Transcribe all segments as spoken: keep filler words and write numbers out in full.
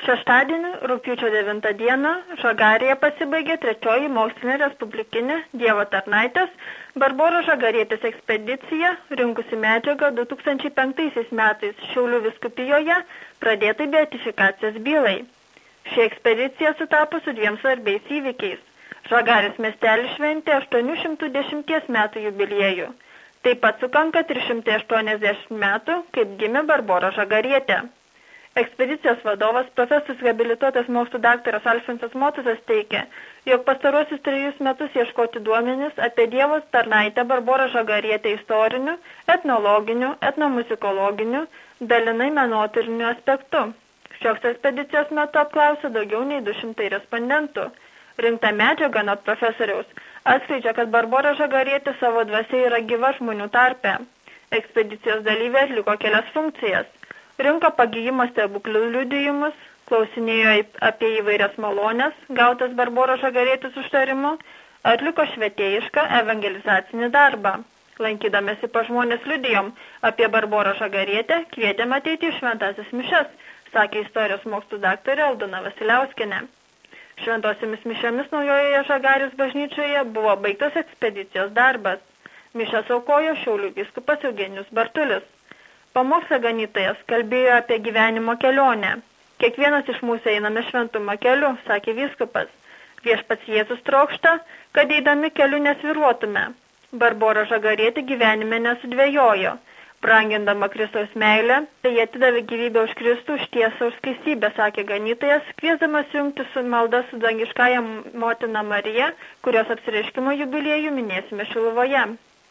Šeštadienį, rugpjūčio devintą dieną, Žagarėje pasibaigė trečioji mokslinė respublikinė Dievo tarnaitės Barboros Žagarietės ekspedicija, rinkusi medžiagą du tūkstančiai penktaisiais metais Šiaulių vyskupijoje pradėtai beatifikacijos bylai. Ši ekspedicija sutapo su dviem svarbiais įvykiais. Žagarės miestelis šventė aštuonių šimtų dešimties metų jubiliejų. Taip pat sukanka trys šimtai aštuoniasdešimt metų, kaip gimė Barbora Žagarietė. Ekspedicijos vadovas, profesorius habilituotas mokslų daktaras Alfonsas Motuzas teigia, jog pastaruosius trejus metus ieškoti duomenis apie Dievo tarnaitę Barborą Žagarietę istoriniu, etnologiniu, etnomuzikologiniu, dalinai menotyriniu aspektu. Šios ekspedicijos metu apklausė daugiau nei du šimtai respondentų. Rinkta medžiaga nuo profesoriaus atskleidžia, kad Barbora Žagarietė savo dvasia yra gyva žmonių tarpe. Ekspedicijos dalyviai atliko kelias funkcijas. Rinko pagijimo stebuklų liudijimus, klausinėjo apie įvairias malonės, gautas Barboros Žagarietės užtarimu, atliko švietėjišką evangelizacinį darbą. Lankydamėsi pa žmonės liudijom apie Barborą Žagarietę, kvietėm ateiti į šventąsias mišes, sakė istorijos mokslų daktarė Aldona Vasiliauskienė. Šventosiamis mišiomis naujojoje Žagarės bažnyčioje buvo baigtas ekspedicijos darbas. Mišes aukojo Šiaulių vyskupas Eugenijus Bartulis. Pamokslo ganytojas kalbėjo apie gyvenimo kelionę. Kiekvienas iš mūsų einame šventumo keliu, sakė vyskupas. Viešpats Jėzus trokšta, kad eidami keliu nesviruotume. Barbora Žagarietė gyvenime nesudvejojo. Brangindama Kristaus meilę, tai atidavė gyvybę už Kristų, už tiesą, už skaistybę, sakė ganytojas, kviesdamas jungti su malda su dangiškąja motina Marija, kurios apsireiškimo jubiliejų minėsime Šiluvoje.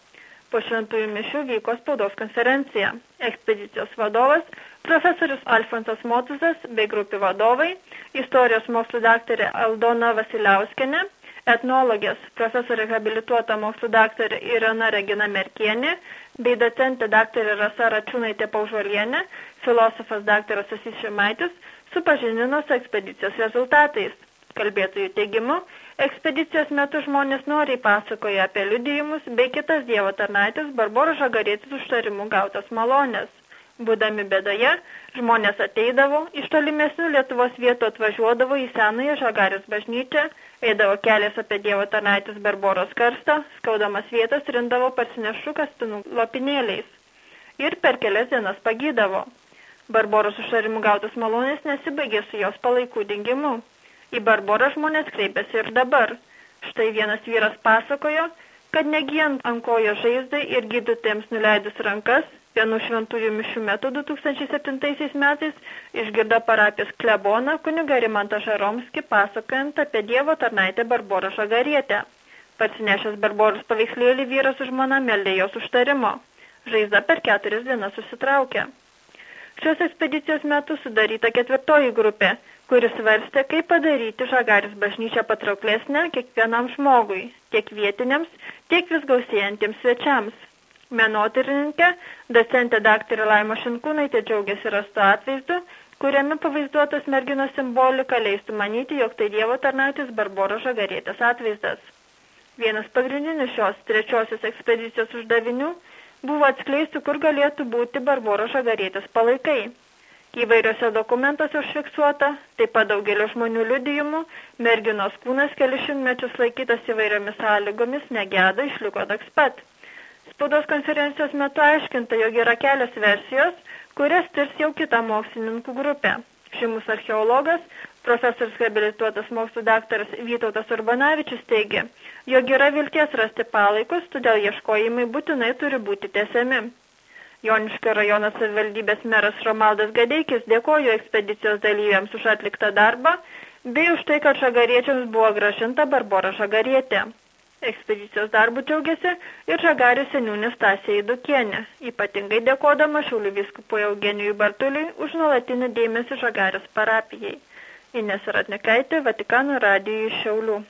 Po šventųjų mišių vyko spaudos konferencija. Ekspedicijos vadovas, profesorius Alfonsas Motuzas bei grupių vadovai, istorijos mokslų daktarė Aldona Vasiliauskienė, etnologės profesorė habilituota mokslų daktarė Irena Regina Merkienė bei docentė daktarė Rasa Račiūnaitė Paužuolienė, filosofas daktaras Stasys Šimaitis supažindino su ekspedicijos rezultatais. Kalbėtojų teigimu, ekspedicijos metu žmonės noriai pasakoja apie liudijimus bei kitas Dievo tarnaitės Barboros Žagarietės užtarimų gautas malonės. Būdami bėdoje, žmonės ateidavo, iš tolimesnių Lietuvos vietų atvažiuodavo į senąją Žagarės bažnyčią, eidavo kelias apie Dievo tarnaitės Barboros karstą, skaudamas vietas rindavo parsinešu kastinų lopinėliais ir per kelias dienas pagydavo. Barboros užtarimų gautas malonės nesibaigė su jos palaikų dingimu. Į Barborą žmonės kreipiasi ir dabar. Štai vienas vyras pasakojo, kad negijant ant kojo žaizdai ir gydytėms nuleidus rankas, vienų šventųjų mišių metu du tūkstančiai septintaisiais metais išgirdo parapijos kleboną kunigą Rimantą Žaromskį pasakojant apie Dievo tarnaitę Barborą Žagarietę. Parsinešęs Barboros paveikslėlį vyras su žmona meldė jos užtarimo. Žaizda per keturias dienas susitraukė. Šios ekspedicijos metu sudaryta ketvirtoji grupė, kuris svarstė, kaip padaryti Žagarės bažnyčią patrauklesnę kiekvienam žmogui, tiek vietiniams, tiek vis gausėjantiems svečiams. Menotyrininkė, docentė daktarė Laima Šinkūnaitė džiaugiasi rastu atvaizdu, kuriame pavaizduotas merginos simbolika leistų manyti, jog tai Dievo tarnaitės Barboros Žagarietės atvaizdas. Vienas pagrindinių šios trečiosios ekspedicijos uždavinių buvo atskleisti, kur galėtų būti Barboros Žagarietės palaikai. Įvairiuose dokumentuose užfiksuota, taip pat daugelio žmonių liudijimų, merginos kūnas kelis šimtmečius laikytas įvairiomis sąlygomis negedo išliko toks pat. Spaudos konferencijos metu aiškinta, jog yra kelios versijos, kurias tirs jau kita mokslininkų grupė. Žymus archeologas, profesorius habilituotas mokslų daktaras Vytautas Urbanavičius teigia, jog yra vilties rasti palaikus, todėl ieškojimai būtinai turi būti tęsiami. Joniškio rajono savivaldybės meras Romaldas Gadeikis dėkojo ekspedicijos dalyviams už atliktą darbą, bei už tai, kad žagariečiams buvo grąžinta Barbora Žagarietė. Ekspedicijos darbų džiaugiasi ir Žagarės seniūnė Stasė Eidukienė, ypatingai dėkodama Šiaulių vyskupui Eugenijui Bartuliui už nuolatinį dėmesį Žagarės parapijai. Inesa Radnikaitė, Vatikano radijui iš Šiaulių.